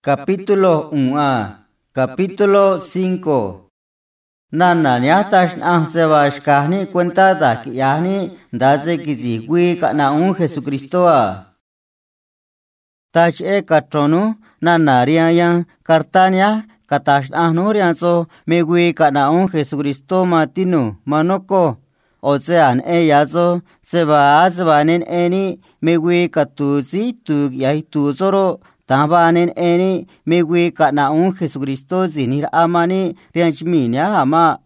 Capítulo 1. Capítulo 5. Nana nyatash sevash kahni cuenta da kiani daze kizigui kana Jesucristoa. Tach katronu nana riayan kartanya katash nurianzo megui kana Jesucristo matinu manoko. Ocean yazo seba azbanen eni megui katuzi tug yaitu zoro. Tabanen eni megui kana Jesucristo zinir amani rianchminya ama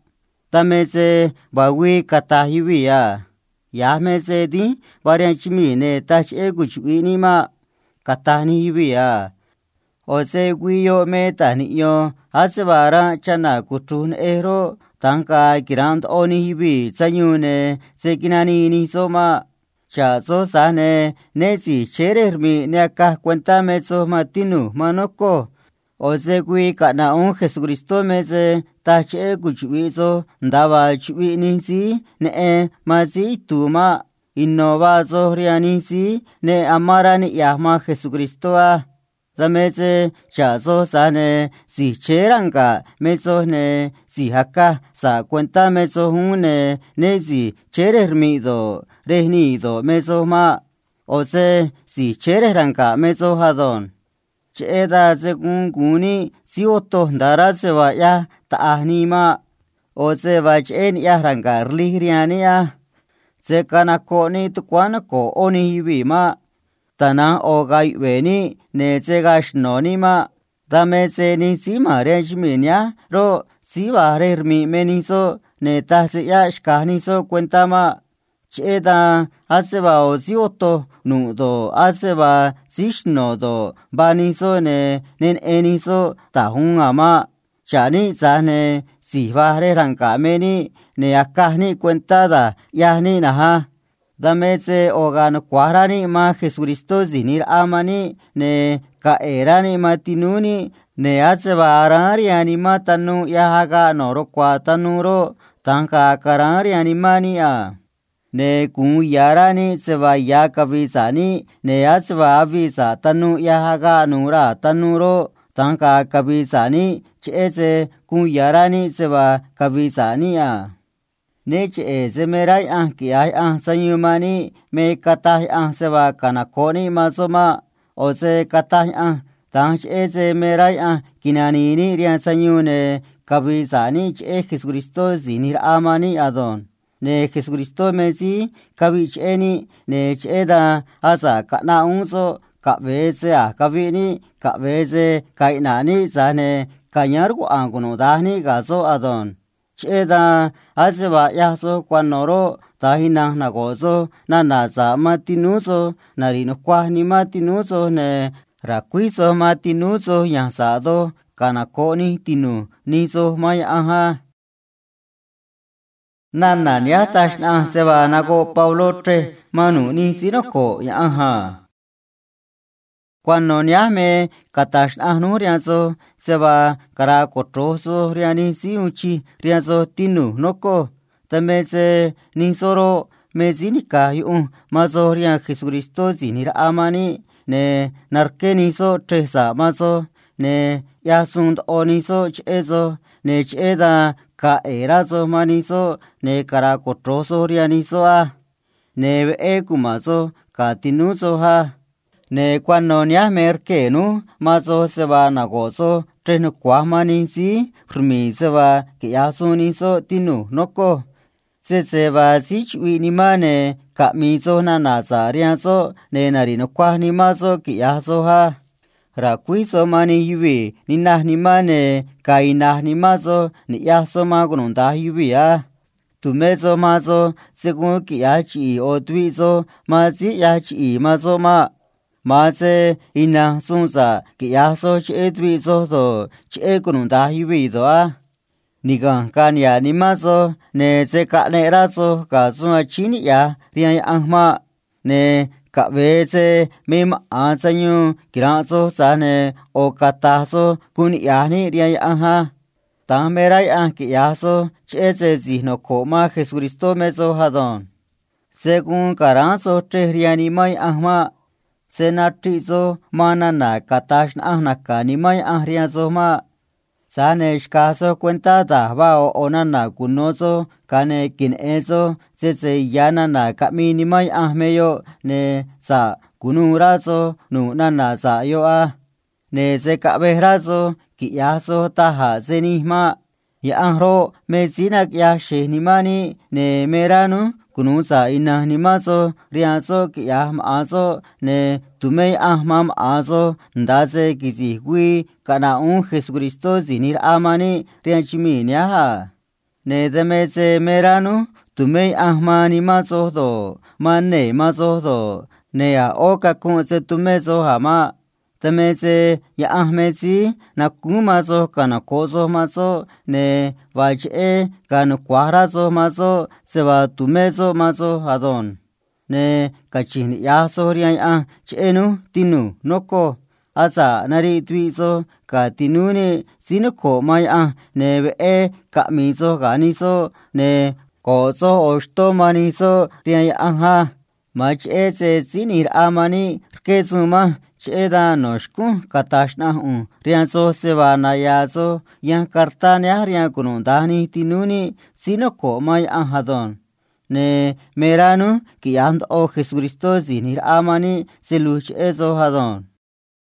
tameze bagui katahiwia yameze di barianchmine tach eguchwini ma katani hiwia ose guiyo metani yo hasbara chana kutun ero tanka kirant oni hiwi tsanyune sekinani ni soma chazo sane nezi cherermi neaka cuenta mezo matinu manoko ozegui kana Jesucristo meze tache guchuizo ndaba chui ninsi ne mazi tuma innovazo rianisi ne amarani yahma Jesucristoa zameze chazo sane si cheranga mezo ne si haka sa cuenta mezo hune nezi cherermido rehnido mezo ma ose si chereranga mezo hadon cheda según guni si oto ndara se vaya taanima ose vachen ya rangar ligriania se kanakoni tukwanako oni hibima tana ogai weni ne chegash nonima dameze ni sima rejminia ro si varermi meniso ne tasiya shkaniso cuentama cheda aseba ozioto nudo aseba sishnodo baniso ne nen eniso tahun ama chani zane sivare rankameni ne akahni cuentada yahni naha dameze ogan kwarani ma Jesucristo zinir amani ne kaerani matinuni ne aseba arari anima tanu yahaga noro kwatanuro tanka karari animani a ne kun yarani seba ya kabisani ne asba avisa tanu yahaga nura tanuro tanka kabisani chese kun yarani seba kabisani a ne chese merai ki ai sanyumani me katai seba kanakoni masoma ose katai tan chese merai kinanini rian sanyune kabisani che Jesucristo zinir amani adon ne Jesucristo mezi kabicheni ne cheda asa kana unso kabeze kabini kabeze kainani zane kanyargu anguno dahni gaso adon cheda aseba yaso kwanoro tahina nagozo nanaza matinuso narino kwahni matinuso ne rakuiso matinuso yansado kanakoni tinu niso may aha nana nyatash seba nago Paulo tre manu ni sinoko ya aha cuando nyame katash nurianzo seba kara kotroso riani si uchi rianzo tinu noko tameze ni soro mezinika yu mazo rian Jesucristo zinir amani ne narkeni so tresa mazo ne yasund oniso chezo ne cheda ka erazo maniso ne kara kotroso rianiso a ne kumazo ka tinuso ha ne cuando nya merkenu mazo seba nagoso trenu kwa manisi rmi seba ke yasuniso tinu noko se seba sichwi ni mane ka mizo na nazarianso ne narino kwa ni mazo ke yaso ha rakuiso mani hiwi ni nahni mane kainahni mazo ni yaso magununda hiwi a tumezo mazo según ki yachi otwizo mazi yachi mazo maze ina sunza ki yaso chetwizo do chegununda hiwi do a nigan kanya ni mazo ne se kane razo kazu chini ya rian ahma ne kabeze mem ansanyu kiranzo sane o katazo kun yani rian aha tamerai ki yaso cheze zihno koma Jesucristo mezo hadon según karanzo tre riani mai ahma se na trị zo mana na katash na naka ni mai rian zo ma sa ne shkaso cuenta da ba ona na kunozo kane kin ezo se yana na kami ni mai meyo ne sa kunura zo nu na sa yo a ne se kabehra zo ki ya zo ta ha se ni ma ya ro me zina ya she ni mani ne meranu kunu sa ina ni ma zo rian zo ki ya ma zo ne tume mam azo ndaze kizi wi kana Jesucristo zinir amani rian chimi nya ha ne deme se meranu tume mani ma zo do manne ma zo do ne ya oka kun se tume zo ha ma deme se ya ahmezi na kuma zo kana kozo ma zo ne vaje kana kwara zo ma zo se va tume zo ma zo hadon ne kachin ya sorian chenu tinu noko asa nari twizo ka tinuni sinoko mai ne be ka mizo gani so ne kozo osto mani so rian ha mach ese sinir amani kezuma cheda noshku katashna rian so se va na ya so yan kartania rian kunundani tinuni sinoko mai hadon ne meranu ki and o Jesucristo zinir amani se luch ezo hadon